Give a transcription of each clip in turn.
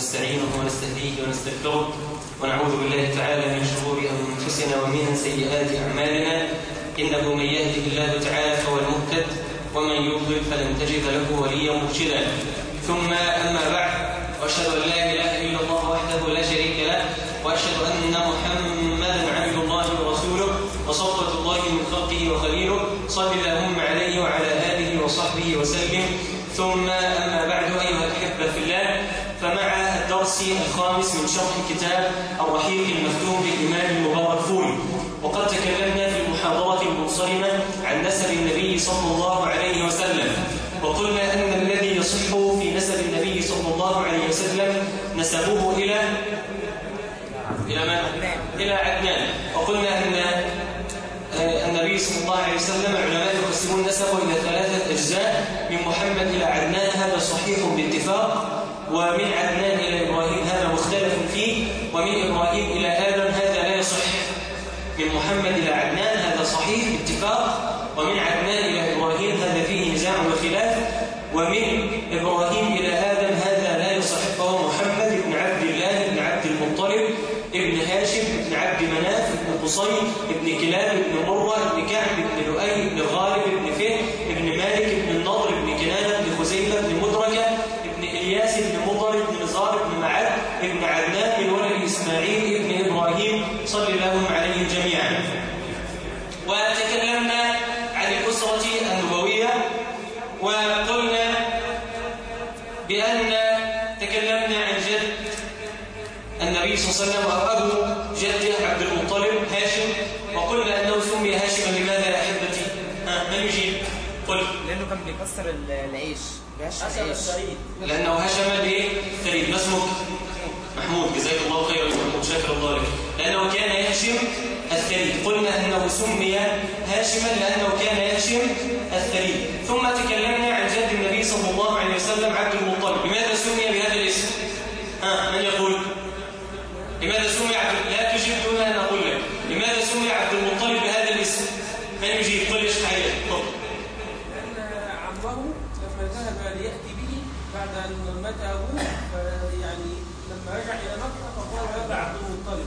ونستعينه ونستهديه ونستغفره ونعوذ بالله تعالى من شرور أنفسنا ومن سيئات أعمالنا إنه من يهده الله تعالى فهو المهتد ومن يضلل فلن تجد له وليا مرشدا ثم أما بعد وأشهد أن لا إله إلا الله وحده لا شريك له وأشهد أن محمدا عبد الله ورسوله وصفوة الله من خلقه وخليله صل اللهم عليه وعلى آله وصحبه وسلم ثم أما بعد أيها الأحبة في الله فمع الدرس الخامس من شرح كتاب الرحيق المختوم للإمام المباركفوري وقد تكلمنا في المحاضرة المنصرمة عن نسب النبي صلى الله عليه وسلم وقلنا أن الذي يصح في نسب النبي صلى الله عليه وسلم نسبه إلى عدنان وقلنا أن النبي صلى الله عليه وسلم العلماء يقسمون نسبه إلى 3 أجزاء من محمد إلى عدنان هذا صحيح باتفاق ومن عدنان إلى إبراهيم هذا مختلف فيه ومن إبراهيم إلى آدم هذا لا يصح من محمد إلى عدنان هذا صحيح باتفاق ومن عدنان إلى إبراهيم هذا فيه نزاع وخلاف ومن إبراهيم إلى آدم هذا لا يصح فهو محمد بن عبد الله بن عبد المطلب ابن هاشم ابن عبد مناف ابن قصي ابن كلاب ابن مرة ابن كعب ابن لؤي ابن غالب ابن فهر ابن مالك ابن النضر ابن كنانة ابن خزيمة ابن مدركة ابن إلياس ابن مضر ابن نزار ابن معد ابن عدنان من ولد إسماعيل ابن إبراهيم صلى الله عليهم جميعا. وتكلمنا عن الأسرة النبوية وقلنا بأن تكلمنا عن جد النبي صلى الله عليه وسلم وأبو جده عبد المطلب هاشم وقلنا أنه سمي هاشما لماذا يا أحبتي؟ من يجيب؟ قل لأنه كان بيكسر العيش هشم الثريد لأنه هشم الثريد. ما اسمك؟ محمود جزاك الله خيرا محمود شاكر الله لك. لأنه كان يهشم الثريد قلنا أنه سمي هاشما لأنه كان يهشم الثريد. ثم تكلمنا عن جد النبي صلى الله عليه وسلم عبد المطلب لماذا سمي بهذا الاسم؟ من يقول؟ لماذا سمي لا تجيب دون أن أقول لك لماذا سمي عبد المطلب بهذا الاسم؟ من يجيب؟ قل ليش حاجة لأن عمه لما ذهب ليأتي به بعد أن مات أبوه يعني لما رجع إلى مكة فقال هذا عبد المطلب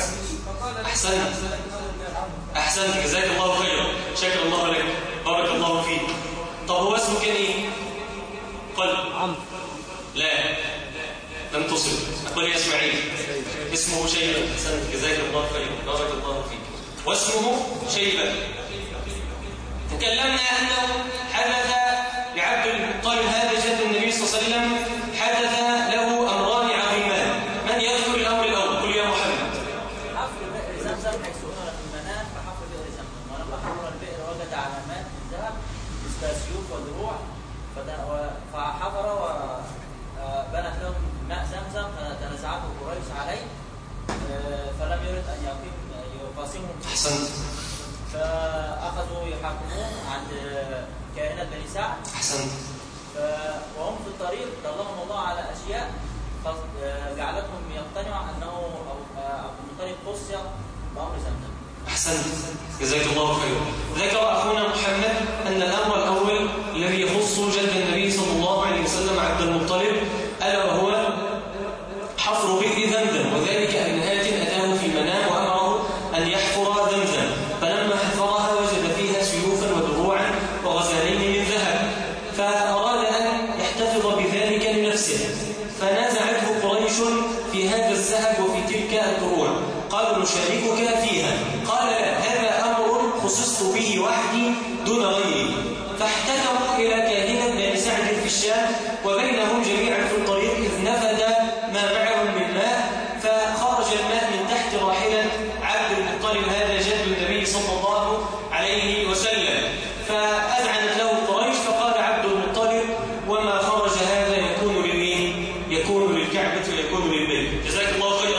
أحسنت جزاك الله خيرا شكر الله لك بارك الله فيك. طب هو اسمه كان إيه؟ قل عمرو لا لم تصل أقول يا إسماعيل اسمه شيبة. أحسنت جزاك الله خيرا بارك الله فيك. واسمه شيبة. تكلمنا أنه حدث لعبد المطلب هذا جد النبي صلى الله عليه وسلم حدث له أمران عظيمان. من يذكر الأمر الأول؟ قل يا محمد. حفر بئر زمزم حيث أمر في المنام فحفر بئر زمزم ولما حفر البئر وجد علامات الذهب مثل سيوف ودروع فحفر وبنت لهم ماء زمزم فتنازعته قريش عليه فلم يرد أن يقاسمهم. أحسنت. فأخذوا يحاكمون عند كائنات بني سعد. أحسنت. وهم في الطريق دلهم الله على أشياء جعلتهم يقتنعوا أنه عبد المطلب قصي بأمر زمزم. أحسنت جزاك الله خيرا. ذكر أخونا محمد أن الأمر الأول الذي يخص جد النبي صلى الله عليه وسلم عبد المطلب ألا وهو حفر بئر زمزم وذلك أن هات أتاه في المنام وأمره أن يحفر زمزم فلما حفرها وجد فيها سيوفا ودروعا وغزالين من ذهب فأراد أن يحتفظ بذلك لنفسه فنازعته قريش في هذا الذهب وفي تلك الدروع قالوا نشاركك فيها قال لا هذا أمر خصصت به وحدي دون غيري فاحتكموا إلى كاهنة بني سعد في الشام وبينهم جميعا في الطريق إذ نفد ما معهم من ماء فخرج الماء من تحت راحلة عبد المطلب هذا جد النبي صلى الله عليه وسلم فأذعنت له قريش فقال عبد المطلب وما خرج هذا يكون للكعبة ويكون للبيت. جزاك الله خيرا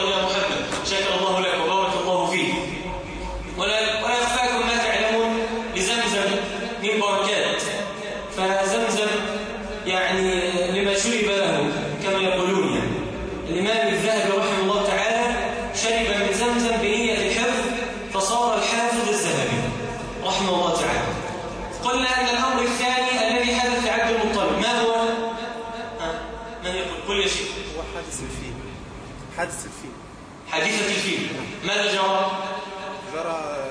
قل يا شيخ. هو حادث الفيل. حادث الفيل. حادثة الفيل. ماذا جرى؟ جرى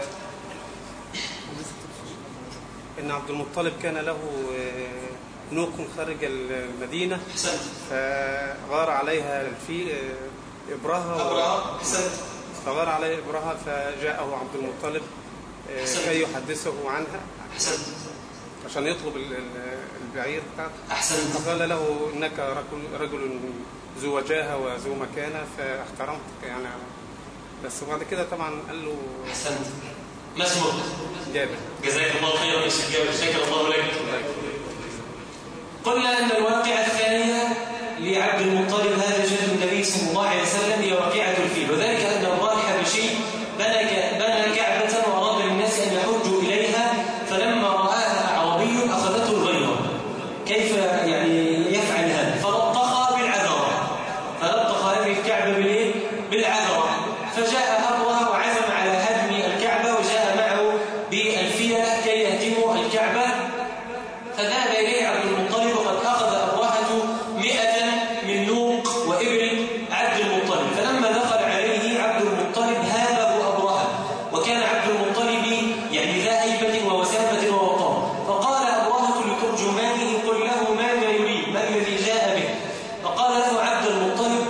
إن عبد المطلب كان له نوق خارج المدينة. أحسنت. فغار عليها الفيل إبرهة. أحسنت. فغار عليه إبرهة فجاءه عبد المطلب كي يحدثه عنها. أحسنت. عشان يطلب البعير بتاعته. أحسنت. فقال له إنك رجل ذو وجاهة وذو مكانة فاحترمتك يعني. بس وبعد كده طبعا قال له أحسنت. ما اسمك؟ جابر. جزاك الله خيرا يا شيخ جابر، شكر الله لك. قلنا أن الواقعة الثانية لعبد المطلب هذا جد النبي صلى الله عليه وسلم هي واقعة الفيل، وذلك أن الراكب الحبشي بنى كعبة وأراد للناس أن يحجوا إليها، فلما رآها أعرابي أخذته الغيرة. كيف يعني يفعل هذا؟ فلطخها بالعذرة، فلطخ هذه الكعبة بالعذرة، فجاء أبرهة وعزم على هدم الكعبة وجاء معه بالفيلة كي يهدموا الكعبة. فذهب إليه عبد المطلب وقد أخذ أبرهة 100 من نوق وإبل عبد المطلب. فلما دخل عليه عبد المطلب هابه أبرهة، وكان عبد المطلب يعني ذا هيبة ووسامة ووقار. فقال أبرهة لترجمانه قل له ماذا يريد، ما الذي جاء به؟ فقال له عبد المطلب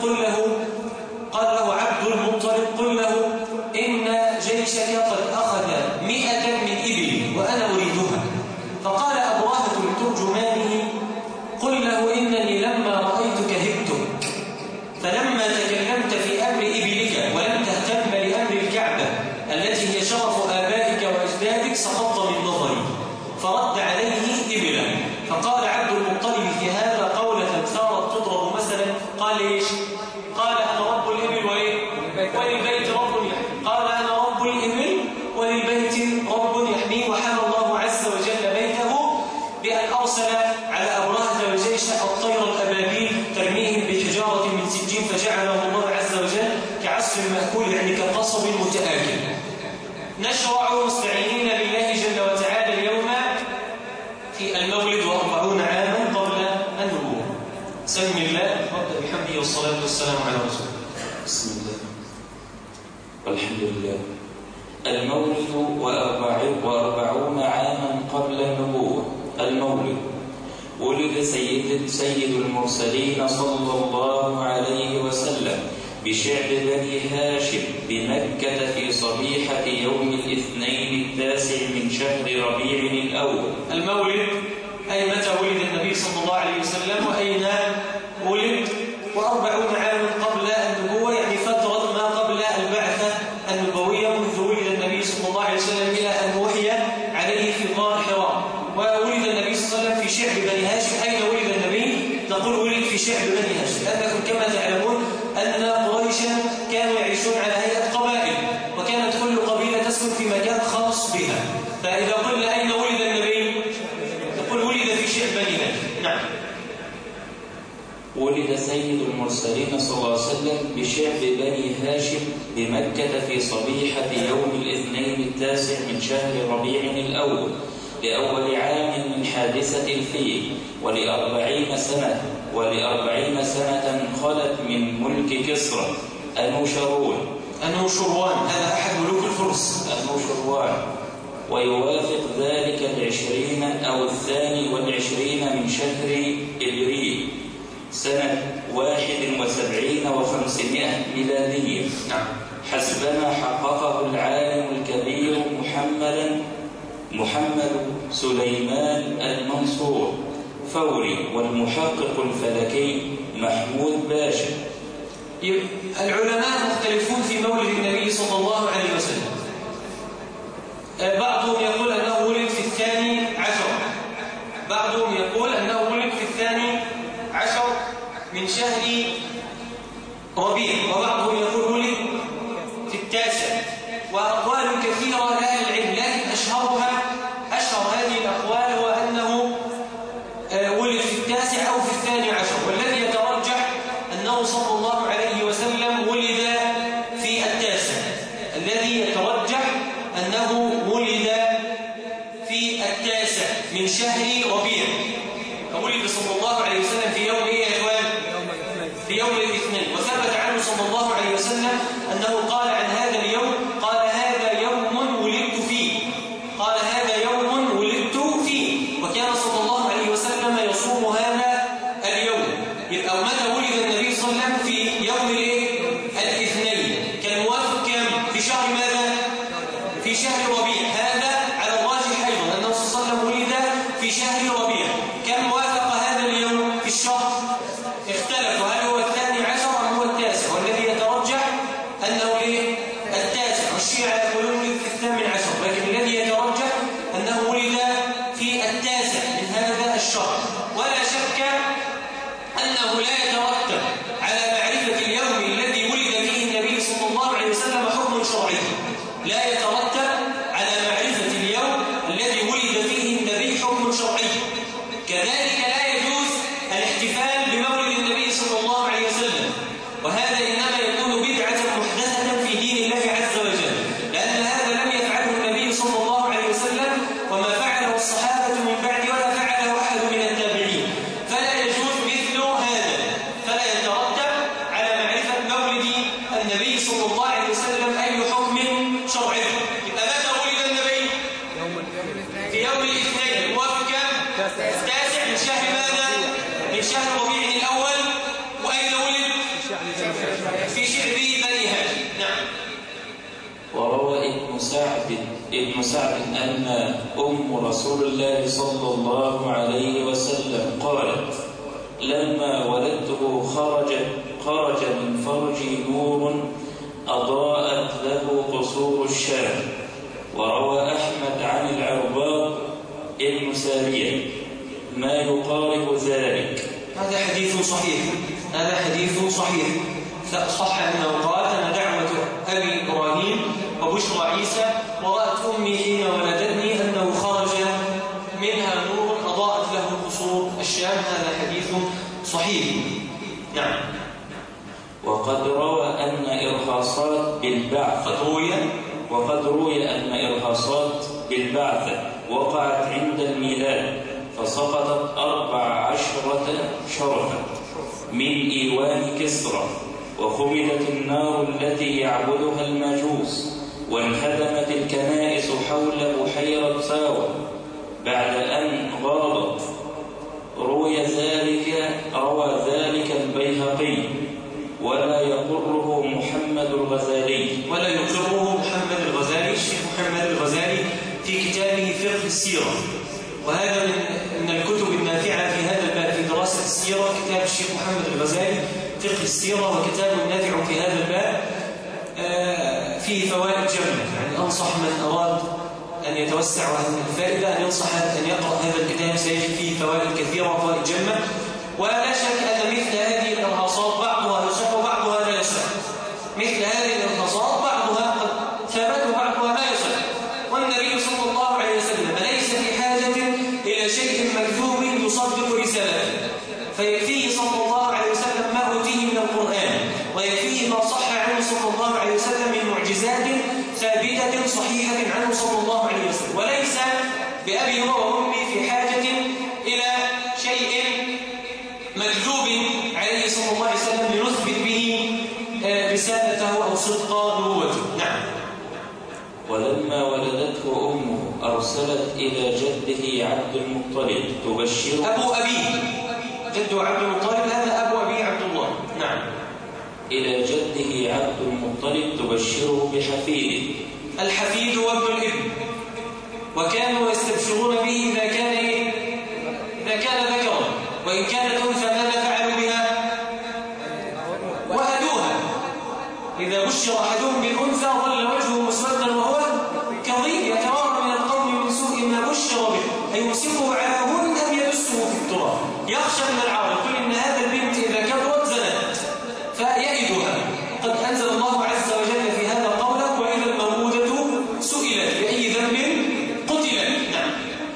قل له إن جيشك قد أخذ 100 من إبل وأنا أريدها. فقال أبرهة لترجمانه قل له إنني لما رأيتك هبتك، فلما تكلمت في أمر إبلك ولم تهتم لأمر الكعبة التي هي شرف آبائك وأجدادك سقطت من نظري. فرد عليه إبلا. فقال عبد المطلب في هذا قولة ثارت تضرب مثلا، قال إيش؟ قال أنا رب الإبل وللبيت رب يحمي. قال أنا رب الإبل وللبيت رب يحمي. وحمى الله عز وجل بيته بأن أرسل على أبرهة وجيشه الطير الأبابيل ترميهم بحجارة من سجين، فجعله الله عز وجل كعصف مأكول يعني كقصب متآكل. نشرع مستعينين بالله جل وتعالى اليوم في المولد 40 عاما قبل النبوة. سم الله وابدأ بحمده والصلاة والسلام على رسوله. بسم الله والحمد لله. المولد 40 عاما قبل النبوة. المولد ولد سيد المرسلين صلى الله عليه وسلم بشعب بني هاشم بمكة في صبيحة يوم الاثنين 9 من شهر ربيع الأول. المولد أي متى ولد النبي صلى الله عليه وسلم وأين ولد، 40 عاما قبل النبوة يعني فترة ما قبل البعثة النبوية، منذ ولد النبي صلى الله عليه وسلم إلى أن وحي عليه في غار حراء. وولد النبي صلى الله عليه وسلم في شعب بني هاشم. أين ولد النبي؟ نقول ولد في شعب بني هاشم، لأنكم كما تعلمون أن قريشا كانوا يعيشون على هيئة قبائل، وكانت كل قبيلة تسكن في مكان خاص بها. فإذا قلنا أين ولد النبي؟ نقول ولد في شعب بني هاشم. نعم. ولد سيد المرسلين صلى الله عليه وسلم بشعب بني هاشم بمكة في صبيحة يوم الاثنين 9 من شهر ربيع الأول لأول عام من حادثة الفيل، ول40 سنة خلت من ملك كسرى أنوشروان هذا أحد ملوك الفرس. أنوشروان. ويوافق ذلك 20 أو 22 من شهر إبريل سنة 71 و500 ميلادية. نعم. حسبما حققه العالم الكبير محمد سليمان المنصور فوري، والمحقق الفلكي محمود باشا. العلماء مختلفون في مولد النبي صلى الله عليه وسلم. بعضهم يقول أنه ولد في 12، بعضهم يقول أنه ولد في 12 من شهر ربيع، وبعضهم يقول ولد في 9. وأقوال كثيرة لأهل العلم، لكن أشهر هذه الأقوال هو أنه ولد في 9 أو في 12. والذي يترجح أنه صلى الله عليه وسلم ولد في 9. الذي يترجح أنه ولد في 9 من شهر ربيع. ولد صلى الله عليه وسلم في يوم إيه يا إخوان؟ في يوم الاثنين. وثبت عنه صلى الله عليه وسلم أنه قال عن هذا اليوم قال هذا يوم ولدت فيه، قال هذا يوم ولدت فيه. وكان صلى الله عليه وسلم يصوم هذا اليوم. يبقى متى ولد النبي صلى الله عليه وسلم؟ في يوم الاثنين. كان موافق كم؟ في شهر ماذا؟ في شهر ربيع. هذا على الراجح أيضا أنه صلى الله عليه وسلم ولد في شهر ربيع. كم وافق هذا اليوم في الشهر؟ اختلفوا هل هو 12 أم هو 9، والذي يترجح أنه التاسع، والشيعة يقولون في 18، لكن الذي يترجح أنه ولد في 9 من هذا الشهر. ولا شك أنه لا يترتب على معرفة اليوم الذي ولد فيه النبي صلى الله عليه وسلم حكم شرعي، لا يترتب على معرفة اليوم الذي ولد فيه النبي حكم شرعي. كذلك لا يجوز الاحتفال بمولد النبي صلى الله عليه وسلم، وهذا إنما يكون بدعة محدثة في دين الله عز وجل، لأن هذا لم يفعله النبي صلى الله عليه وسلم، وما فعله الصحابة من بعد ولا فعله أحد من التابعين، فلا يجوز مثل هذا، فلا يترتب على معرفة مولد النبي صلى الله عليه وسلم أي حكم شرعي. يبقى متى ولد النبي؟ في يوم الاثنين الموافق كم؟ 9 من شهر ماذا؟ من شهر ربيع الأول. وأين ولد؟ في شعب بني هاشم. نعم. وروى ابن سعد أن أم رسول الله صلى الله عليه وسلم قالت لما ولدته خرج من فرجي نور أضاءت له قصور الشام. وروى أحمد عن العرباض ابن سارية ما يقارب ذلك. هذا حديث صحيح، هذا حديث صحيح. صح أنه قال أنا دعوة أبي إبراهيم وبشرى عيسى ورأت أمي حين ولدتني أنه خرج منها نور أضاءت له قصور الشام. هذا حديث صحيح. نعم. وقد روى أن إرهاصات بالبعث وقد روي أن إرهاصات بالبعث وقعت عند الميلاد فسقطت 14 شرفا من إيوان كسرى، وخمدت النار التي يعبدها المجوس، وانهدمت الكنائس حول بحيرة ساوى بعد أن غاضت. روى ذلك البيهقي ولا يقره محمد الغزالي. الشيخ محمد الغزالي في كتابه فقه السيرة، وهذا من الكتب النافعة في هذا الباب في دراسة السيرة. كتاب الشيخ محمد الغزالي فقه السيرة وكتاب نافع في هذا الباب فيه فوائد جمة. يعني أنصح من أراد أن يتوسع هذه الفائدة أن ينصح أن يقرأ هذا الكتاب، سيجد فيه فوائد كثيرة وفوائد جمة. ولا شك أن مثل هذه الإرهاصات بعضها يصح وبعضها لا يصح. مثل هذه الإرهاصات بعضها قد ثبت وبعضها لا يصح، والنبي صلى الله عليه وسلم ليس في حاجة إلى شيء مكذوب يصدق رسالته، فيكفيه صلى الله عليه وسلم ما أوتيه من القرآن، ويكفيه ما صح عنه صلى الله عليه وسلم من معجزات ثابتة صحيحة عنه صلى الله عليه وسلم، وليس بأبي وأمي في حاجة إلى شيء مكذوب عليه صلى الله عليه وسلم لنثبت به رسالته أو صدق نبوته. نعم. ولما ولدته أمه أرسلت إلى جده عبد المطلب تبشره. أبو أبيه جده عبد المطلب، هذا أبو أبيه عبد الله. نعم. إلى جده عبد المطلب تبشره بحفيده. الحفيد وابن الابن، وكانوا يستبشرون به إذا كان ذكرا، وإن كانت أنثى ماذا فعلوا بها؟ وهدوها. إذا بشر أحدهم بالأنثى ظل وجهه مسودا وهو كظيم يتوارى من القوم من سوء ما بشر به، أيمسكه على هون أم يدسه في التراب، يخشى من العار، يقول إن هذا البنت إذا كبرت زنت فيئدها. قد أنزل الله عز وجل في هذا قوله وإذا الموءودة سئلت بأي ذنب قتلت. نعم.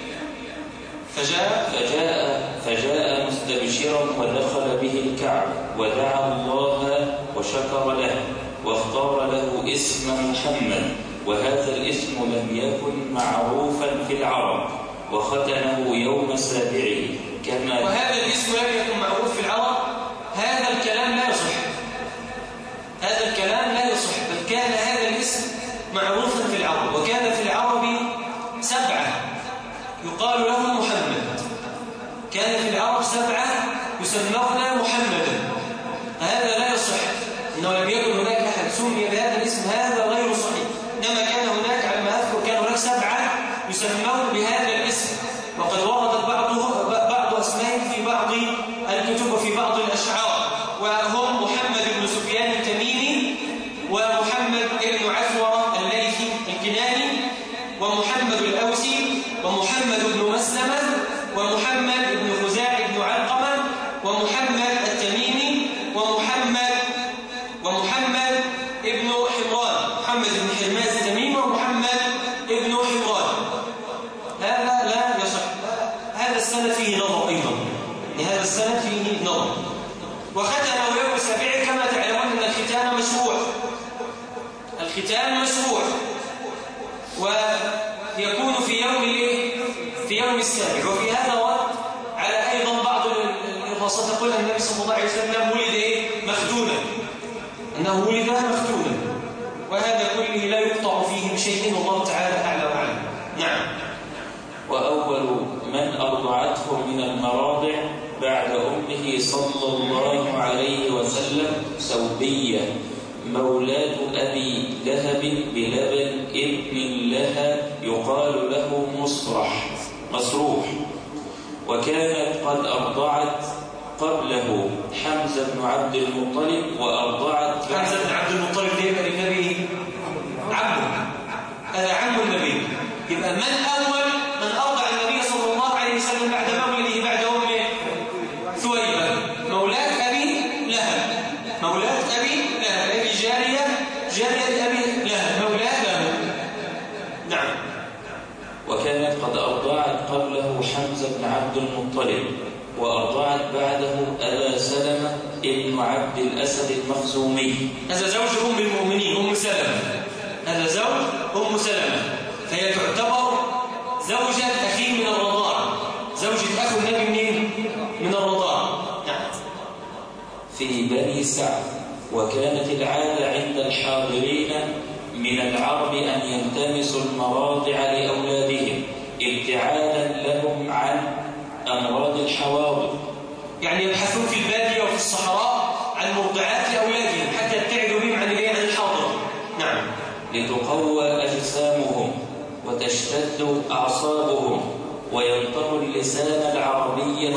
فجاء مستبشرا ودخل به الكعبة ودعا الله وشكر له واختار له اسم محمد، وهذا الاسم لم يكن معروفا في العرب، وختنه يوم سابعه كما. وهذا الاسم لم يكن معروف في العرب، هذا الكلام لا ختان مسبوع، ويكون في يوم في يوم السابع. وفي هذا وقت على أيضا بعض الرصاصات تقول أن النبي صلى الله عليه وسلم ولد مختونا، أنه ولد مختونا، وهذا كله لا يقطع فيه بشيء، والله تعالى أعلى وأعلم. نعم. وأول من أرضعته من المراضع بعد أمه صلى الله عليه وسلم سوبية مولاة أبي لهب بلبن ابن لها يقال له مسروح، وكانت قد أرضعت قبله حمزة بن عبد المطلب، وأرضعت حمزة بن عبد المطلب يبقى النبي عمه، هذا عم النبي. يبقى من أول من أرضع النبي صلى الله عليه وسلم بعد مولده بعد أمه؟ ثويبة مولاة أبي لهب، مولاة أبي لهب، أبي جارية أبي لهب، مولاة لهب. نعم. وكانت قد أرضعت قبله حمزة بن عبد المطلب، وأرضعت بعده أبا سلمة ابن عبد الأسد المخزومي. هذا زوج أم المؤمنين أم سلمة، هذا زوج أم سلمة، فهي تعتبر زوجة أخيه من الرضاعة، زوجة أخو النبي منين؟ من الرضاعة. نعم. في بني سعد. وكانت العادة عند الحاضرين من العرب أن يلتمسوا المراضع لأولادهم ابتعادا لهم عن أمراض الحواضر، يعني يبحثون في البادية وفي الصحراء عن مرضعات لأولادهم حتى يبتعدوا بهم عن الحاضر. نعم. لتقوى أجسامهم وتشتد أعصابهم ويلقنوا اللسان العربي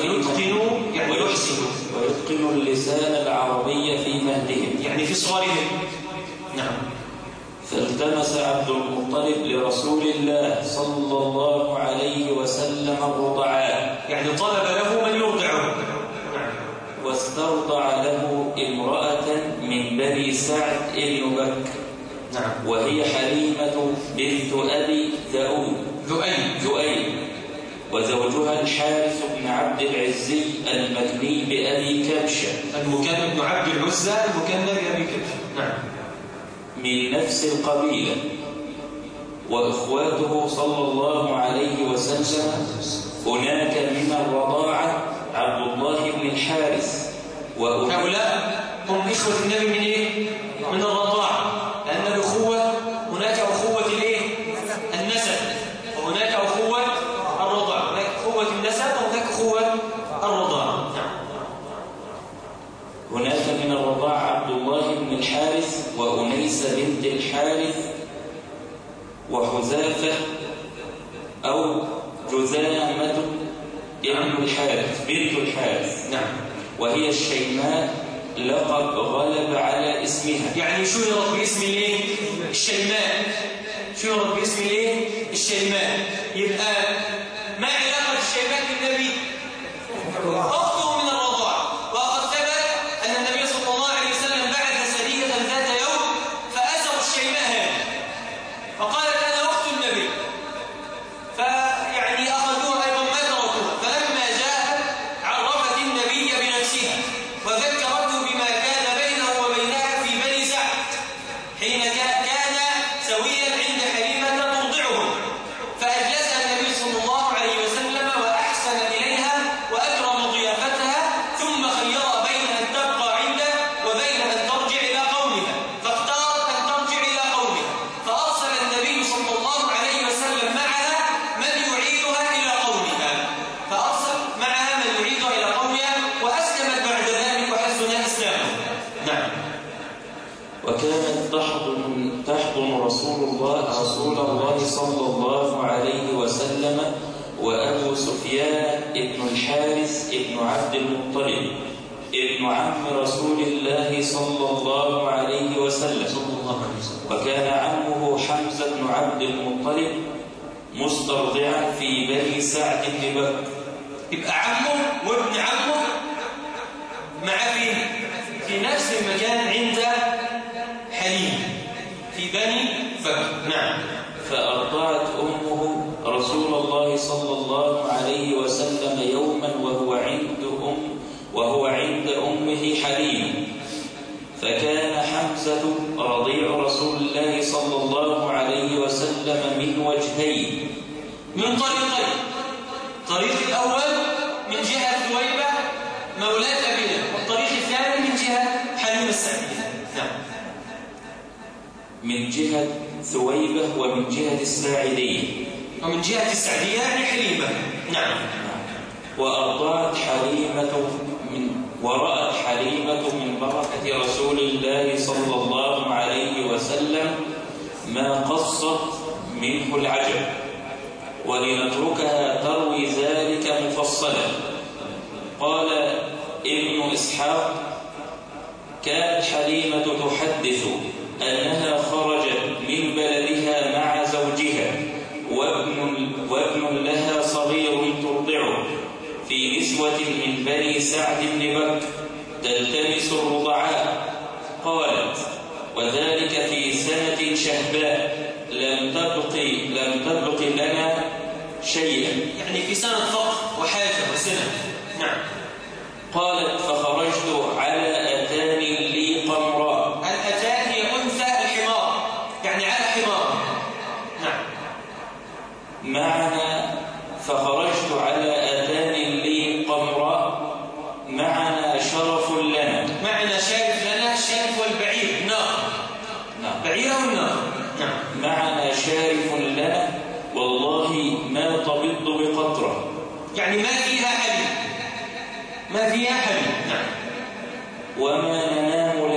ويتقنوا اللسان العربي في مهدهم، يعني في صغرهم. نعم. فالتمس عبد المطلب لرسول الله صلى الله عليه وسلم الرضعاء، يعني طلب له من يرضعه. واسترضع له امرأة من بني سعد بن بكر. نعم. وهي حليمة بنت أبي ذؤيب، وزوجها الحارث بن عبد العزي المكني بأبي كبشة، المكنى بن عبد العزى المكنى بأبي كبشة. نعم. من نفس القبيلة. وإخواته صلى الله عليه وسلم هناك من الرضاعة عبد الله بن الحارث، هؤلاء هم إخوة النبي من إيه؟ من الرضاعة، لأن الأخوة هناك أخوة الإيه؟ النسب، وهناك أخوة الرضاعة، هناك أخوة النسب وهناك أخوة الرضاعة. هناك من الرضاعة عبد الله بن الحارث وأنيس بنت الحارث وحذافة أو جذامة بنت الحارث. نعم. وهي الشيماء لقب غلب على اسمها، يعني شهرت باسم الايه؟ الشيماء، شهرت باسم الايه؟ الشيماء. يبقى ما علاقة الشيماء بالنبي؟ أخته من الرضاعة. وقد ثبت أن النبي صلى الله عليه وسلم بعث سرية ذات يوم فأسروا الشيماء هذه، فقالت أنا أخت النبي، فيعني أخذوها أيضا ما تركوها، فلما جاءت عرفت النبي بنفسها وذكرته بما كان بينه وبينها في بني سعد حين كان سويا عند حليمة ترضعهم، فأجلسها النبي صلى الله عليه وسلم وأحسن إليها وأكرم ضيافتها، ثم خير بين أن تبقى عنده وبين أن ترجع إلى قومها، فاختارت أن ترجع إلى قومها، فأرسل النبي صلى الله عليه وسلم معها من يعيدها إلى قومها، فأرسل معها من يعيدها إلى قومها وأسلمت بعد ذلك وحسن إسلامها. نعم. وكانت تحضن رسول الله صلى الله عليه وسلم وأبو سفيان ابن الحارث ابن عبد المطلب ابن عم رسول الله صلى الله عليه وسلم. وكان عمه حمزة بن عبد المطلب مسترضعا في بني سعد بن بكر. يبقى عمه وابن عمه مع في نفس المكان عند حليم في بني بكر. نعم. فأرضعت أمه رسول الله صلى الله عليه وسلم يوما وهو عند أمه حليم، فكان حمزة رضيع رسول الله صلى من طريقين. الطريق الأول من جهة ثويبة مولاة أبينا، والطريق الثاني من جهة حليمة السعدية. نعم. من جهة ثويبة ومن جهة الساعدية. ومن جهة السعدية يعني حليمة. نعم. ورأت حليمة من بركة رسول الله صلى الله عليه وسلم ما قصت منه العجب، ولنتركها تروي ذلك مفصلا. قال ابن إسحاق: كانت حليمة تحدث أنها خرجت من بلدها مع زوجها وابن لها صغير ترضعه في نسوة من بني سعد بن بكر تلتمس الرضعاء. قالت: وذلك في سنة شهباء لم تبق لنا شيئا، يعني في سنة فقر وحاجة وسنة. نعم. قالت: فخرجت على أتان لي قمراء. الأتان هي أنثى الحمار، يعني على حمار. نعم. فخرجت على أتان لي قمراء معنا شرف لنا. معنا شارف لنا، الشارف والبعير نار. نعم. بعير والنار. نعم. معنا شارف لنا والله ما تبض بقطرة، يعني ما فيها حليب، ما فيها حليب. نعم. وما ننام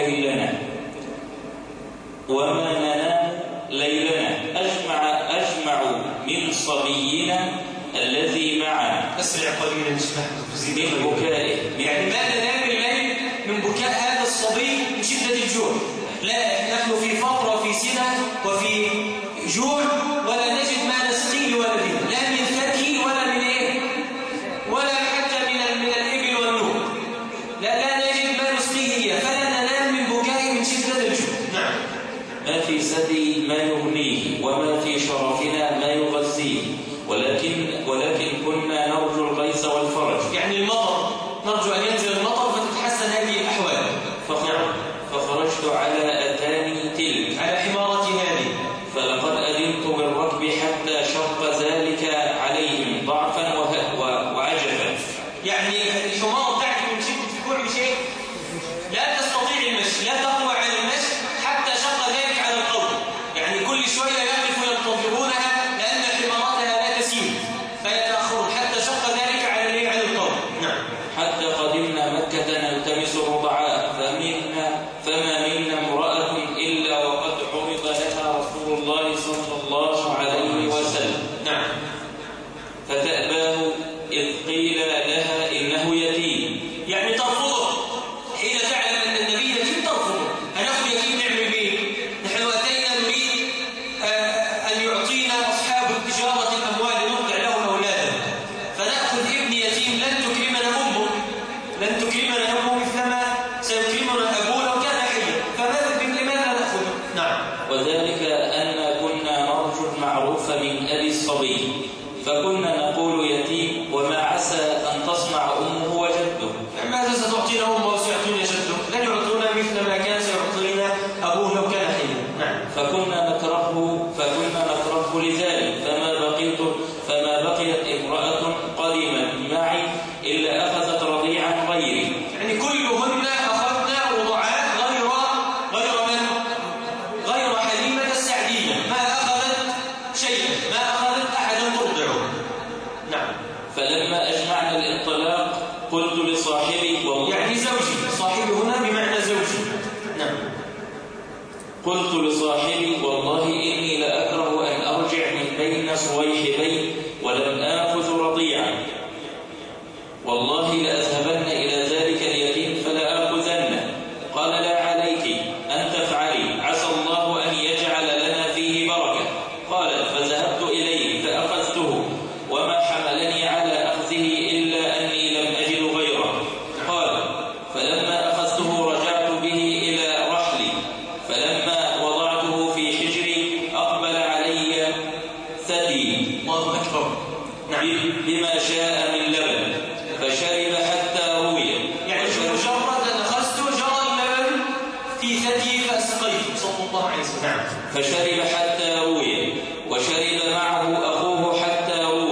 ليلنا أجمع من صبينا الذي معنا. أسرع قليلا من بكائه، يعني ما ننام الليل من بكاء هذا الصبي من شدة الجوع. لا، نحن في فقر وفي سنة وفي جوع، ولا نجد ما نسقي لولدنا، لا من ثدي ولا من ايه، ولا حتى من الإبل والنوم. لا نجد ما نسقيه، فلا ننام من بكاء من شدة الجوع. نعم. ما في ثدي ما يغنيه وما في شرفنا ما يغذيه، ولكن كنا نرجو الغيث والفرج، يعني المطر، نرجو أن ينزل المطر فتتحسن هذه الأحوال. فخرجت على أتاني تلك، على حمارة هذه. فلقد أدمت بالركب حتى شق ذلك عليهم ضعفا وعجبا. يعني الحمار بتاعك من شدة الجوع بشيء لا تستطيع المشي، لا تقوى على المشي حتى شق ذلك على القوم. يعني كل شوية يقف ينتظرونها لأن حماراتها لا تسير فيتأخرون حتى شق ذلك على القوم. نعم. حتى قدمنا مكة نلتمس الرضعاء، فما منا امرأة إلا وقد عرض لها رسول الله صلى الله عليه وسلم. نعم. فتأباه إذ قيل لها إنه يتيم، يعني ترفضه حين تعلم أن النبي يتيم، ترفضه. هناخذ يتيم نعمل به؟ نحن أتينا نريد أن يعطينا أصحاب التجارة الأموال نرضع لهم أولادهم، فنأخذ ابن يتيم لن تكرمنا أمه مثلما سيكرمنا أبوه لو كان حيا، لماذا نأخذه؟ نعم. وذلك أن كنا نرجو المعروف من أبي الصبي، فكنا نقول يتيم وما عسى أن تصنع أمه وجده. ماذا ستعطينا أمه وسيعطينا جده؟ لن يعطونا مثل ما كان سيعطينا أبوه لو كان حيا. نعم. فكنا نكره لذلك، فما بقيت امرأة قدمت معي إلا أخذت رضيعا غيري. يعني كلهن أخذنا رضعاء غير حليمة السعدية، ما أخذت شيئا، ما أخذت أحدا ترضعه. نعم. فلما أجمعنا الانطلاق قلت لصاحبي يعني زوجي، صاحبي هنا بمعنى زوجي. نعم. قلت لصاحبي والله إني لأكره أن أرجع من بين صويحبين ولم آخذ رضيعا، والله لأذهبن إلى ذلك اليتيم فلا آخذنه. قال لا عليك أن تفعلي، عسى الله أن يجعل لنا فيه بركة. قالت فذهبت إليه فأخذته، وما حملني على أخذه إلا أني لم أجد غيره. قال فلما أخذته رجعت به إلى رحلي، فلما وضعته في حجري أقبل علي ثدي الله أكبر. نعم. بما شاء من لبن، فشرب حتى روي. يعني مجرد أن أخذته جرى اللبن في ثدي فأسقيته صلى الله عليه وسلم. نعم. فشرب حتى روي، وشرب معه أخوه حتى روي.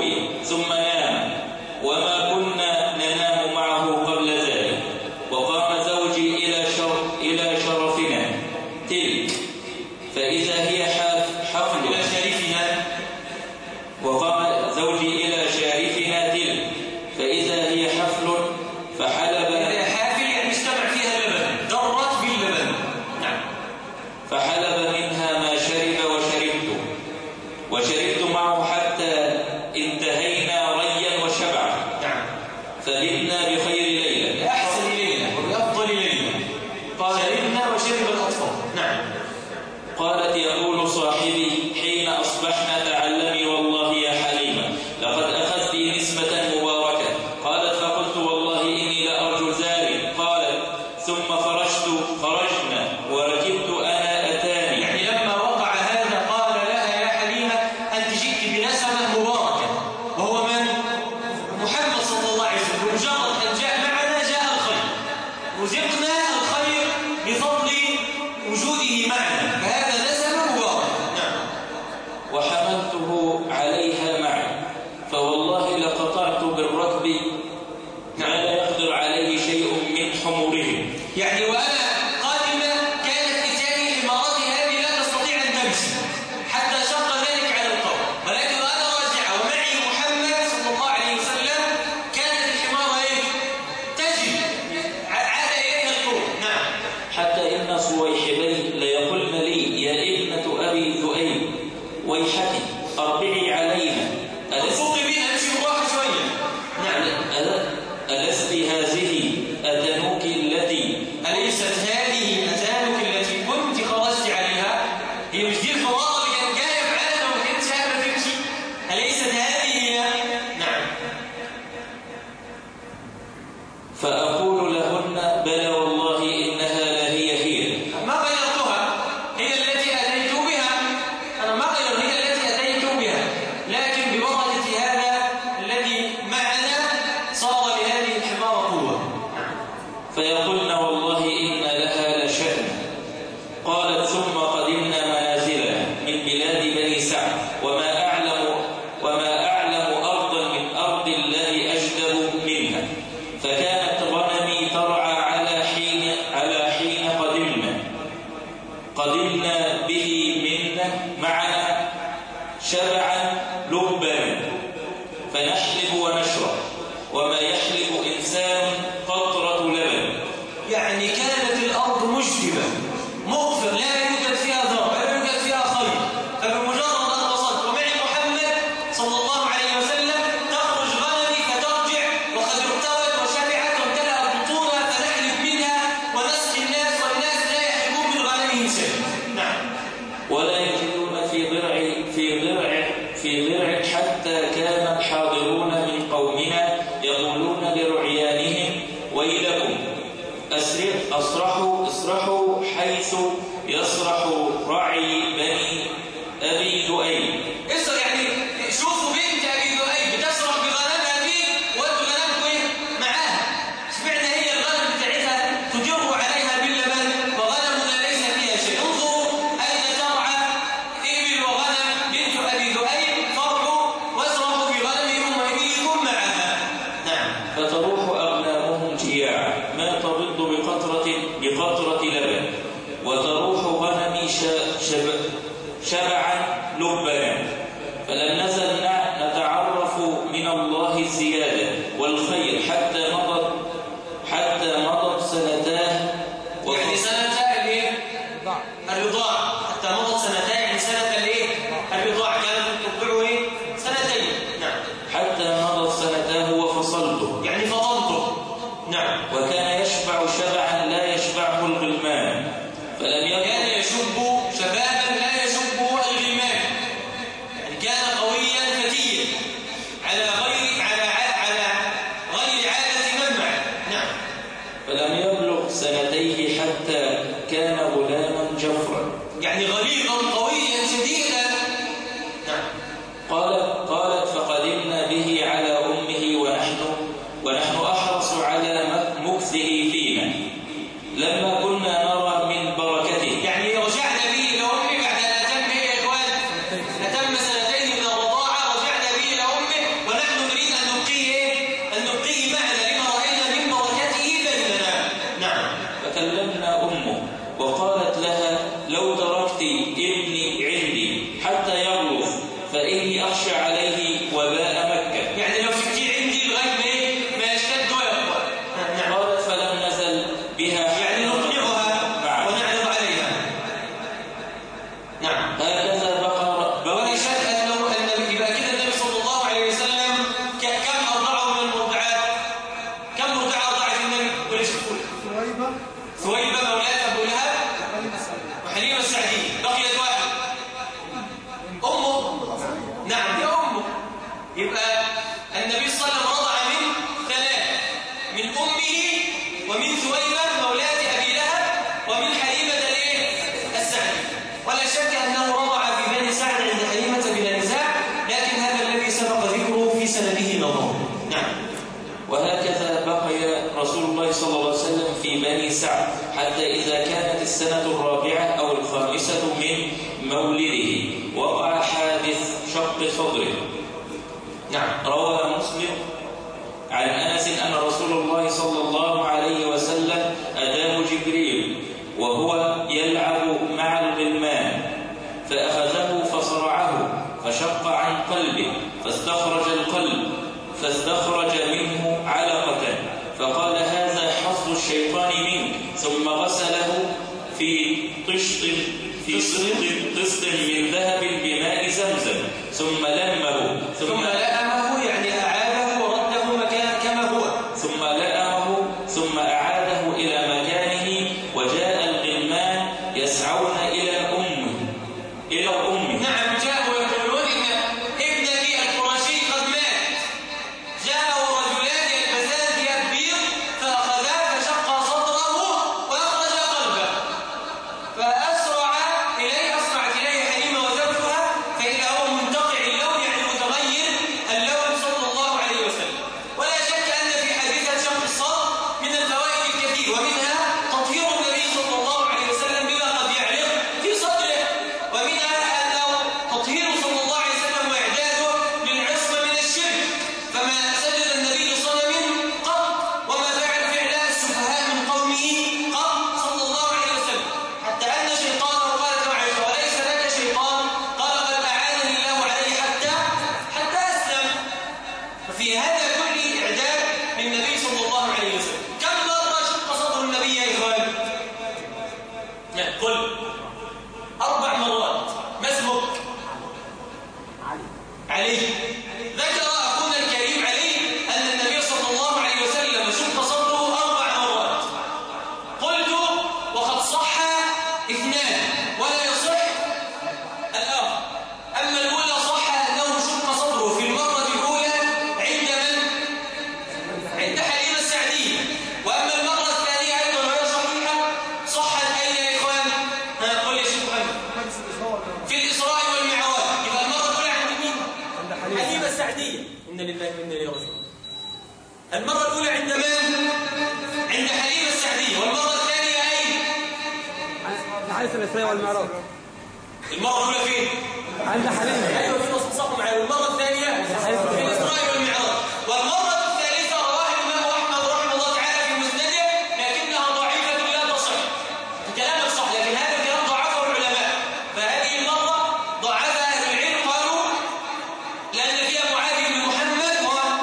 شربنا وشرب الأطفال. نعم. قالت يقول صاحبي حين أصبحنا تعلمي والله يا حليمة لقد أخذت نسمة مباركة. قالت فقلت والله إني لأرجو ذلك. قالت ثم خرجنا وركبت أنا أتاني. يعني لما وقع هذا قال لها يا حليمة أنت جئت بنسمة مباركة وهو من؟ محمد صلى الله عليه وسلم. مجرد أن جاء معنا جاء الخير، رزقنا الخير بفضل وجوده معنا، فهذا نسمة مباركة. نعم. وحملته عليها معي فوالله لقطعت بالركب ما لا يقدر عليه شيء من حمرهم. يعني وأنا قادمة كانت إتاني حمارتي هذه لا تستطيع أن تمشي حتى شق ذلك على القوم، ولكن وأنا راجعة ومعي محمد صلى الله عليه وسلم كانت الحمارة تجري عاد إليها القوم. نعم. حتى إن صويحبي ليقولن لي يا ابنة أبي ذؤيب ويحك أربعي علينا فوق بنا نمشي بالراحة شوية. نعم. ألست هذه أتنوك التي أليست هذه أتانك التي كنت خرجت عليها؟ هي مش دي الحوار اللي كانت جاية معانا وما كانتش قادرة تمشي؟ أليست هذه هي؟ نعم. فأقول لهن بلى والله إنها لهي. ما غيرتها، هي التي أتيت بها. أنا ما غير هي التي أتيت بها، لكن ببركة هذا الذي معنا صار لهذه الحمار قوة. فيقولن والله إن لها لشأن. قالت ثم قدمنا منازلنا من بلاد بني سعد وما أعلم أرضا من أرض الله أجدب منها. فكانت غنمي ترعى على حين قدمنا به منا معنا شبعا لبنا فنحلب ونشرب وما يحلب إنسان قطرة لبن. يعني كانت الأرض مجدبة مغفر لا يوجد فيها ذرة لا يوجد فيها خير، فبمجرد أن وصلت ومعي محمد صلى الله عليه وسلم تخرج غنمي فترجع وقد ارتوت وشبعت وامتلأت بطونها فنحلب منها ونسقي الناس والناس لا يحلبون من غنمهم شيء. نعم. ولا يجدون في ضرع حتى كان الحاضرون من قومنا يقولون لرعيانهم ويلكم اسرحوا حيث يسرح رعي بني أبي ذؤيب. اسر يعني شوفوا بنت أبي ذؤيب بتسرح بغنمها دي وانتوا غنمكم معاها. سمعنا هي الغنم بتاعتها تجر عليها باللبن وغنمنا ليس فيها شيء. انظروا أين ترعى إبل وغنم بنت أبي ذؤيب، فرعوا واسرحوا بغنمهم وإبلكم معها. نعم. فتروح أغنامهم جياعا ما تبض بقطرة لبن وتروح غنمي شبعا لبنا. فلم نزل نتعرف من الله الزيادة والخير حتى مضت سنتاه. يعني سنتها الايه؟ الرضاع. حتى مضت سنتين يعني سنة الايه؟ الرضاع. كانت ترضعه ايه؟ سنتين. نعم. حتى مضت سنتاه وفصلته يعني فضلته. نعم. وكان يشبع شبعا لا يشبعه الغلمان. كان يشب شبابا لا يشبه الغلمان. يعني كان قويا فتيا على غير عادة من معه. نعم. فلم يبلغ سنتيه حتى كان غلاما جفرا. يعني غليظا قويا شديدا. نعم. قالت فقدمنا به على أمه ونحن أحرص على مكثه فينا لما كنا نرى من بركته. يعني رجعنا به إلى أمه بعد أن أتم يا إخوان أتم سنتين من الرضاعة. رجعنا به إلى أمه ونحن نريد أن نبقيه معنا لما رأينا من بركته بيننا. نعم. فكلمنا أمه وقالت لها لو تركت ابني عندي حتى يبلغ فإني أخشى عليه وباء مكة. يعني لو سبتيه عندي لغاية ما يشتد ويقوى. نعم. قالت فلم نزل بها يعني نقنعها ونعرض عليها. نعم. هكذا بقى ولا شك أنه يبقى كده النبي صلى الله عليه وسلم كم أرضعه من المرضعات؟ كم مرضعة أرضعت النبي؟ ثويبة مولاة بني سعد حتى إذا كانت السنة الرابعة أو الخامسة من مولده وقع حادث شق صدره. نعم. روى مسلم عن أنس أن رسول الله صلى الله عليه وسلم أتاه جبريل وهو يلعب مع الغلمان فأخذه فصرعه فشق عن قلبه فاستخرج منه علقة فقال هذا حظ الشيطان منك ثم غسله في طشت من ذهب بماء زمزم ثم لأمه يعني أعاده ورده مكان كما هو ثم أعاده إلى مكانه وجاء الغلمان يسعون إلى أمه. نعم، جاءوا يقولون إن ابنك القرشي قد مات. جاءوا رجلان يلبسان ثياب بيض فأخذاه فشق صدره وأخرج قلبه فأسرعت إليه حليمة وزوجها فإذا هو منتقع اللون يعني متغير اللون صلى الله عليه وسلم. ولا شك أن في حادثة شق الصدر من الفوائد الكثير ومنها تطهير النبي صلى الله عليه وسلم بما قد يعلق في صدره ومنها أنه تطهير صلى الله عليه وسلم وإعداده للعصمة من الشرك فما سجد النبي صنم قط وما فعل فعل السفهاء من قومه قط صلى الله عليه وسلم حتى أن شيطانه قال له عائشة وليس لك شيطان قال قد أعانني الله عليه حتى أسلم. ففي هذا كله إعداد للنبي صلى الله عليه وسلم. كم مرة شق صدر النبي يا إخوان؟ قل 4 مرات. ما اسمك؟ علي. ذكر أخونا الكريم علي أن النبي صلى الله عليه وسلم شق صدره 4 مرات. قلت وقد صح 2 ولا يصح الآخر. أما الأولى صح أنه شق صدره في المرة الأولى عند من؟ عند حليمة السعدية. وأما المرة الثانية أيضا وهي صحيحة صحت أين يا إخوان؟ قل يا شيخ محمد. في الإسراء والمعراج. يبقى المرة الأولى عند مين؟ حليمة السعدية. إن لله وإنا إليه راجعون. المرة الأولى عند من؟ عند حليمة السعدية. والمرة الثانية أين؟ حديث الإسراء والمعراج. المرة الأولى فين؟ عند حليمة. أيوة في وصف معي. والمرة الثانية في الإسراء والمعراج. والمرة الثالثة رواها الإمام أحمد رحمه الله تعالى في مسنده لكنها ضعيفة لا تصح. كلامك صح لكن هذا الكلام ضعفه العلماء. فهذه المرة ضعفها أهل العلم قالوا لأن فيها معاذ بن محمد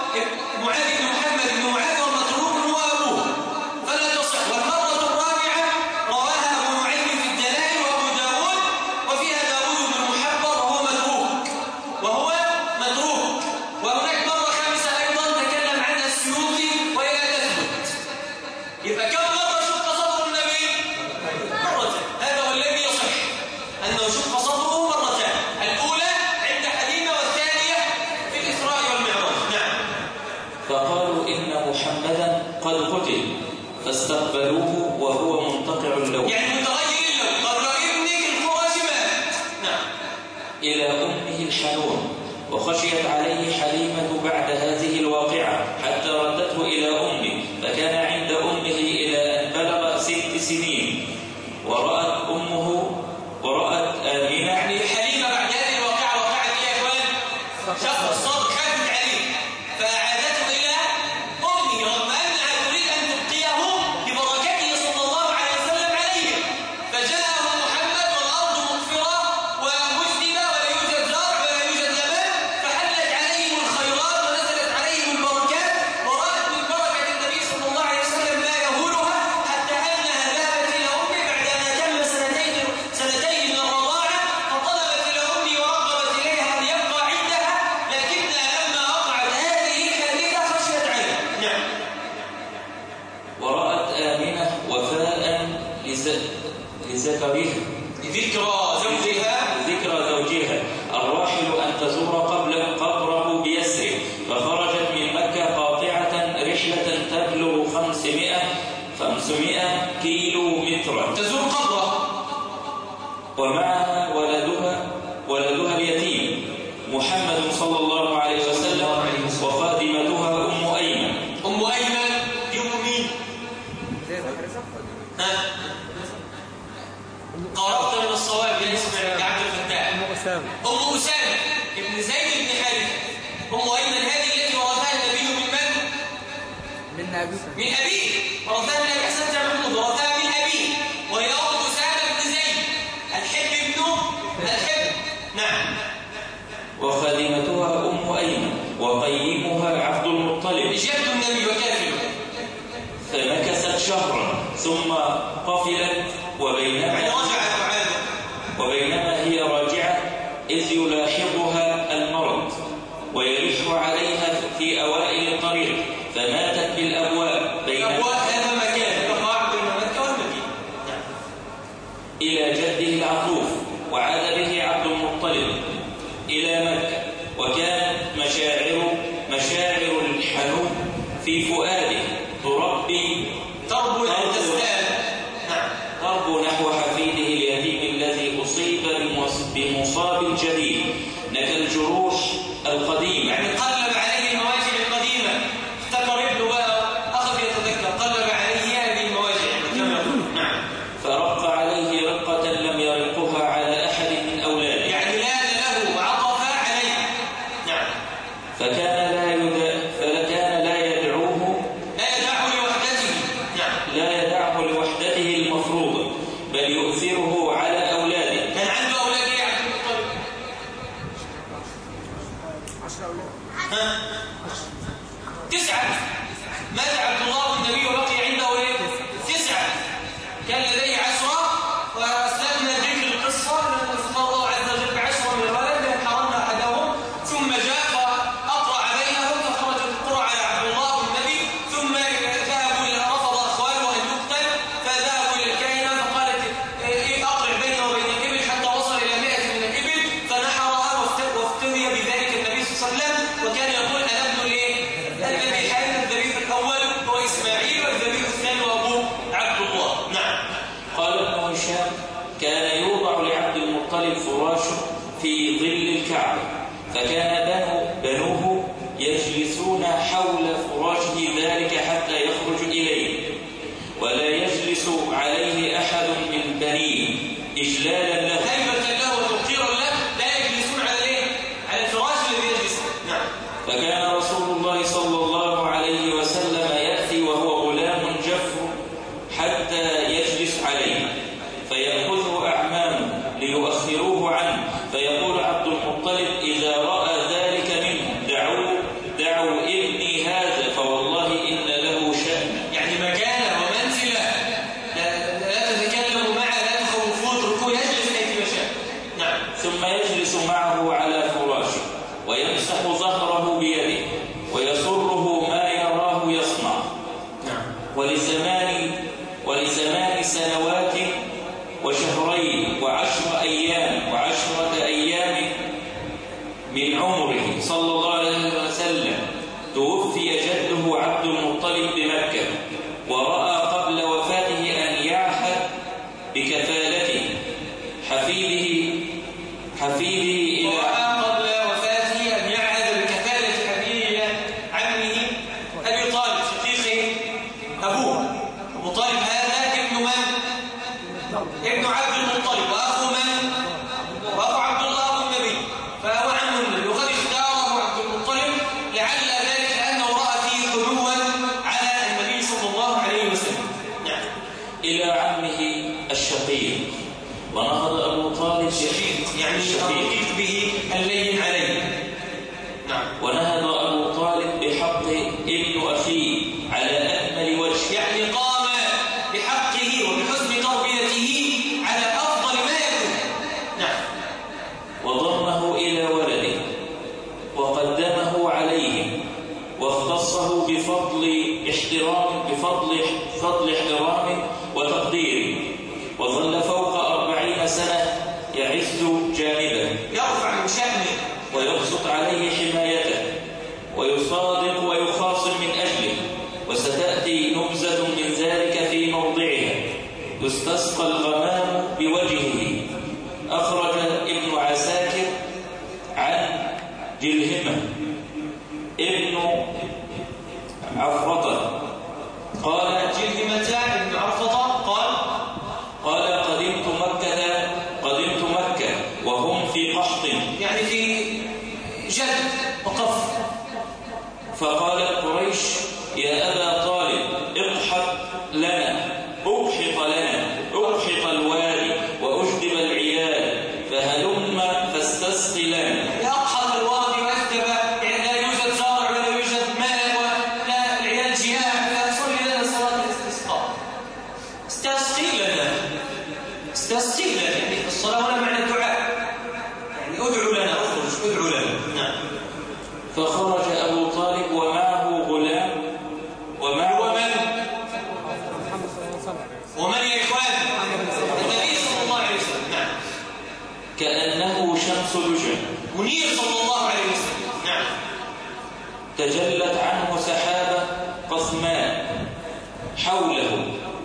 بن معاذ ومتروك هو أبوه فلا تصح. والمرة الرابعة رواها أبو نعيم في الدلائل وأبو داود وفيها داود بن محبر وهو متروك. وهناك مرة خامسة أيضا تكلم عنها السيوطي وهي لا تثبت. يبقى كم مرة شق صدر النبي؟ مرتين. هذا هو الذي يصح أنه شق صدره مرتين. الأولى عند حليمة والثانية في الإسراء والمعراج. نعم. فقالوا إن محمدا قد قتل فاستقبلوه وهو منتقع اللون يعني متغير اللون. قالوا ابنك القرشي مات. نعم. إلى أمه الحنون وخشيت عليه حليمة بعد هذه الواقعة حتى ردته إلى أمه فكان عند أمه إلى أن بلغ 6 سنين ورأت آمنة يعني حليمة بعد هذه الواقعة وقعت إلى إخوان شق الصدر خافت عليه فأعادته إلى أمه رغم أنها تريد أن تبقيه ببركته صلى الله عليه وسلم عليه. فجاءه محمد والأرض مغفرة ومجدبة ولا يوجد زرع ولا يوجد نبات فحلت عليهم الخيرات ونزلت عليهم البركات ورأت من بركة النبي صلى الله عليه وسلم ما يهولها حتى أنها ذهبت إلى أمه بعد أن تم سنتين من الرضاعة فطلبت إلى أمه ورغبت إليها أن يبقى عندها لكنها لما وقعت هذه الحادثة خشيت عليه. نعم. ورأت آمنة وفاء لذكرها ذكرى زوجها الراحل أن تزور قبره بيسره فخرجت من مكة قاطعة رحلة تبلغ 500 كيلو مترا تزور قبره ومعها ولدها اليتيم محمد صلى الله عليه وسلم وخادمتها أم أيمن. أم أيمن دي أم مين؟ قربت من الصواب يا اسماعيل يا عبد الفتاح. أم أسامة. أم أسامة ابن زيد بن حارثة. أم أيمن هذه التي ورثها النبي من من؟ من أبيه. من أبيه. ورثها من أبي حسن محمود ورثها من أبيه، وهي أم أسامة بن زيد الحب ابنه الحب. نعم. وخادمتها أم أيمن وقيمها عبد المطلب جد النبي وكافله. فمكثت شهرا ثم قفلت وبينما هي راجعة إذ يلاحقها المرض ويلح عليها في أوائل الطريق فماتت بالأبواء هذا مكان يقع بين مكة والمدينة. إلى جده العطوف وعاد به عبد المطلب إلى مكة، وكانت مشاعر الحنون في فؤاده تربو نحو حفيده اليتيم الذي أصيب بمصاب جديد نكى الجروح القديمة. يعني قلب عليه المواجع القديمة، افتكر ابنه بقى أخذ يتذكر، قلب عليه هذه المواجع كما يقول. نعم. فرق عليه رقة لم يرقها على أحد من أولاده، يعني لا له وعطف عليه. نعم. فكان لا يدعوه لوحدته. نعم. لا يدعه لوحدته المفروضة بل يؤثره على أولاده. كان عنده أولاد يا عبد المطلب؟ 10 أولاد. 9. مات عبد الله والنبي وبقي عنده ايه؟ 9. كان لديه 10 واستثنى ذكر القصه لان الله عز وجل ب10 من الولد حرمنا احدهم ثم جاء فاقرع بينهم فخرجت القرى على عبد الله والنبي ثم ذهبوا الى رفض اخواله ان يقتل فذهبوا الى الكهنه فقالت اقرع بينه وبين الابل حتى وصل الى 100 من الابل فنحرها وافتدي بذلك النبي صلى الله عليه وسلم، وكان يقول انا ابن الايه؟ الذي حل الذبيح الاول هو اسماعيل والذبيح الثاني وابوه عبد الله. نعم. قال ابن هشام كان يوضع لعبد المطلب فراش في ظل الكعبة، فكان بنوه يجلسون حول فراشه ذلك حتى يخرج إليه، ولا يجلس عليه أحد من بنيه إجلالا له هيبة له وتوقيرا له، لا يجلسون على الفراش الذي يجلس. نعم. فكان رسول الله صلى الله عليه وسلم يأتي وهو غلام جفر حتى يجلس عليه فيأخذه أعمامه ليؤخروه عنه، فيقول عبد المطلب إذا رأى ذلك منه دعوا ابني هذا فوالله إن له شأن. يعني مكانه ومنزله لا تتكلموا معه لا تخوفوه اتركوه يجلس حيث يشاء. نعم. ثم يجلس معه على فراشه ويمسح ظهره بيده ويسره ما يراه يصنع. نعم. ولزمان سنوات وشهرين و10 أيام من عمره صلى الله عليه وسلم توفي جده عبد المطلب بمكة، ورأى قبل وفاته أن يعهد بكفالته حفيده إلى أبي طالب شقيقه أبوه. أبو طالب هذا ابن من؟ ابن عبد المطلب وأخو من؟ وأخو عبد الله أبو النبي، فهو عم النبي، وقد اختاره عبد المطلب لعل ذلك أنه رأى فيه خلوا على النبي صلى الله عليه وسلم. نعم. إلى عمه الشقيق. ونهض أبو طالب يعني الشقيق به اللين عليه. نعم. ونهض أبو طالب بحق ابن أخيه على أكمل وجه، يعني قام بحقه وبحسن تربيته على أفضل ما يكون. نعم. وضمه إلى ولده وقدمه عليه واختصه بفضل احترامه وتقديره، وظل فوق 40 سنة يعز جانبه يرفع من شأنه ويبسط عليه حمايته ويصادق ويخاصم من أجله. وستأتي نبذة من ذلك في موضعها. يستسقى الغمام بوجهه. أخرج ابن عساكر عن جلهمة ابن عفرطة قال جلهمة ابن عفرطة قال قدمت مكة استسقي لنا، يعني الصلاة هنا معنى الدعاء، يعني ادعو لنا، اخرج ادعو لنا. نعم. فخرج أبو طالب ومعه غلام ومن يا إخوان؟ النبي صلى الله عليه وسلم. نعم. كأنه شمس لجن منير صلى الله عليه وسلم. نعم. تجلت عنه سحابة قثماء حوله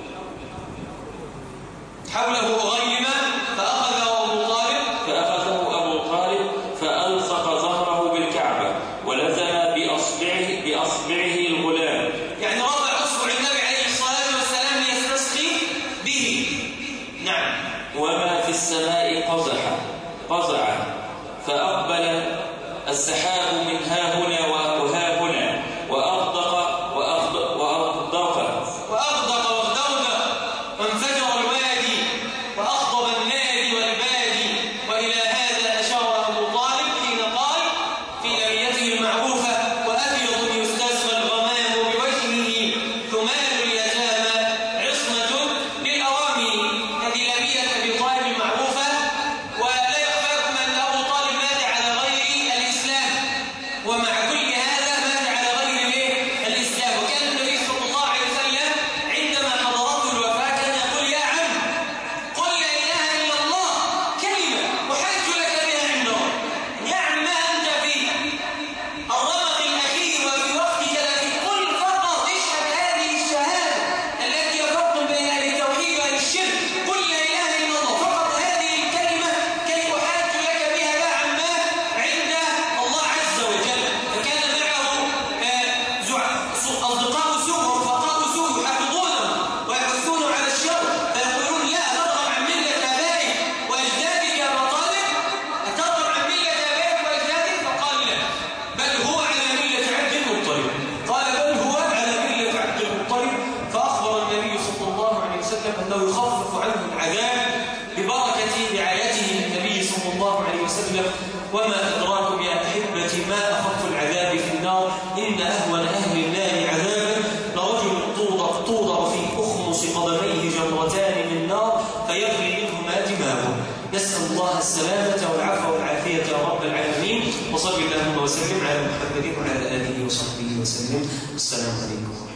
غيما فأخذه أبو طالب فألصق ظهره بالكعبة ولزم بأصبعه الغلام، يعني رفع أصبع النبي عليه الصلاة والسلام ليستسقي به. نعم. وما في السماء قزع فأقبل السحاب من ها هنا وها هنا وأغدق وانفجر الوادي وأخضب النادي والبادي. وإلى هذا أشار أبو طالب حين قال في لبيته المعروفة: وأبيض يستسقى الغمام بوجهه ثمال اليتامى عصمة للأوامر. هذه لبية أبي طالب المعروفة. ولا يخفاكم أن أبو طالب مات على غير الإسلام، ومع كل هذا مات على غير الإسلام. وكان النبي صلى الله عليه وسلم عندما حضرته الوفاة كان يقول: يا عم قل لا إله إلا الله كلمة أحج لك بها عند الله. يا عم ما أنت في الرمق الأخير وفي وقتك الذي قل فقط اشهد هذه الشهادة التي يفرق بين أهل التوحيد وأهل الشرك. قل لا إله إلا الله فقط، هذه الكلمة كي أحج لك بها يا عماه عند الله عز وجل. فكان معه أصدقاء سوء ورفقاء سوء يحفظونه ويحثونه على الشر، فيقولون: لا ترغب عن ملة آبائك وأجدادك يا أبا طالب، أترغب عن ملة آبائك وأجدادك؟ فقال: لا، بل هو على ملة عبد المطلب. قال: بل هو على ملة عبد المطلب. فأخبر النبي صلى الله عليه وسلم أنه يخفف عنه العذاب ببركة رعايته للنبي صلى الله عليه وسلم. وما أدراكم يا أحبتي ما أخف العذاب في النار. إن أهون أهل النار عذابا لرجل توضع في أخمص قدميه جمرتان من نار فيغلي منهما دماغه. نسأل الله السلامة والعفو والعافية يا رب العالمين. وصل اللهم وسلم على محمد وعلى آله وصحبه وسلم. السلام عليكم.